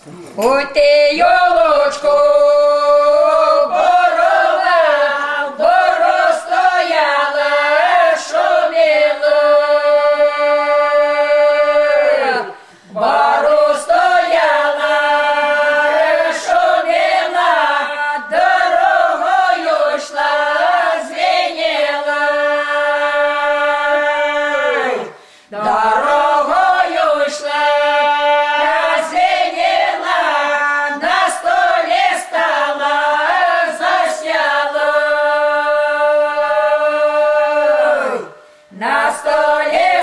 Ой ти, йолочко, борова, боро стояла, шуміла. Бору стояла, шуміла, дорогою йшла, звеніла. Дорогою йшла, звеніла, на столі стала, засняла. На столі